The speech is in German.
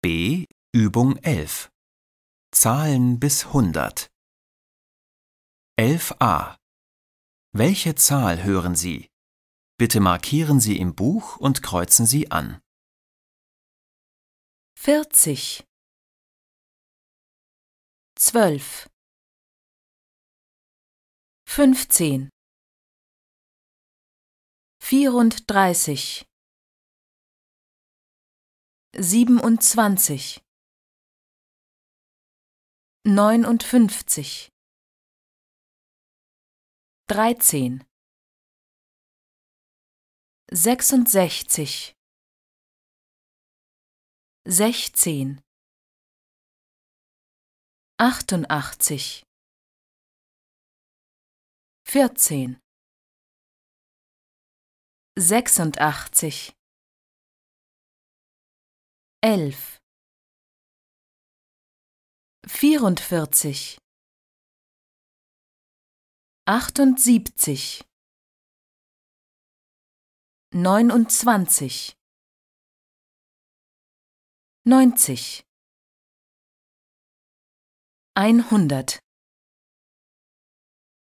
B. Übung 11. Zahlen bis 100. 11a. Welche Zahl hören Sie? Bitte markieren Sie im Buch und kreuzen Sie an. 40, 12, 15, 34, 27, 59, 13, 66, 16, 88, 14, 86, 11, 44, 78, 29, 90, 100.